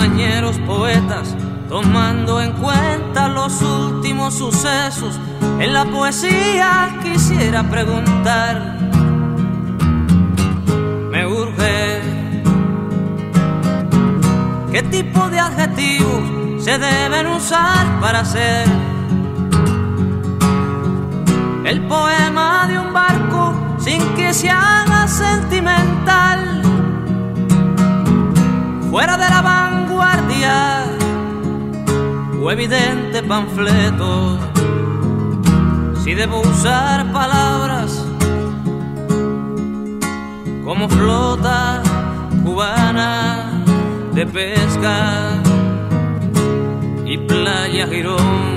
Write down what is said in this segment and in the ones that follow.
compañeros poetas, tomando en cuenta los últimos sucesos. En la poesía quisiera preguntar, me urge, ¿qué tipo de adjetivos se deben usar para hacer el poema de un barco sin que se haga sentimental? Fuera de la vanguardia o evidente panfleto, si debo usar palabras como flota cubana de pesca y playa Girón.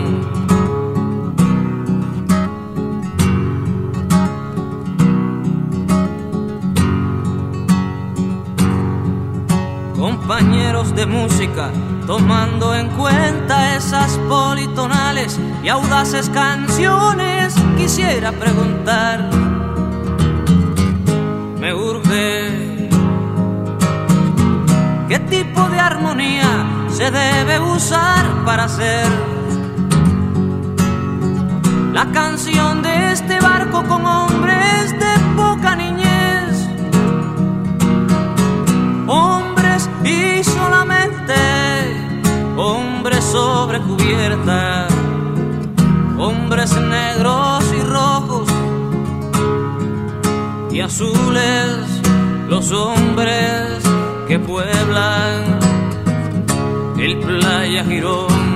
Compañeros de música, tomando en cuenta esas politonales y audaces canciones, quisiera preguntar, me urge, ¿qué tipo de armonía se debe usar para hacer la canción de este barco con hombres de poca niñez? Hombres y solamente hombres sobre cubierta, hombres negros y rojos y azules, los hombres que pueblan el playa Girón.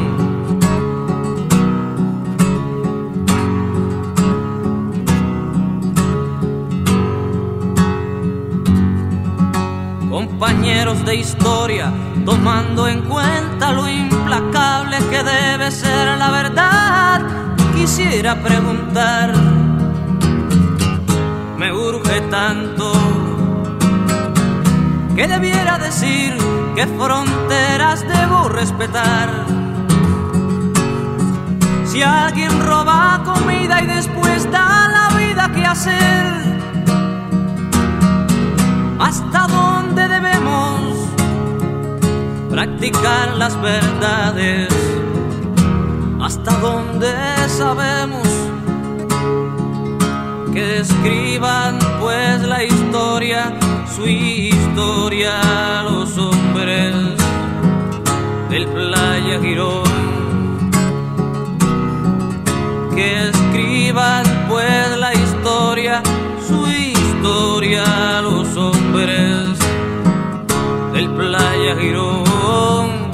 Compañeros de historia, tomando en cuenta lo implacable que debe ser la verdad, quisiera preguntar, me urge tanto, ¿qué debiera decir? ¿Qué fronteras debo respetar? Si alguien roba comida y después da la vida, ¿qué hacer? ¿Hasta dónde debemos practicar las verdades? ¿Hasta dónde sabemos que escriban pues la historia, su historia, los hombres del playa Girón? Que escriban pues la historia, su historia, los hombres del playa Girón.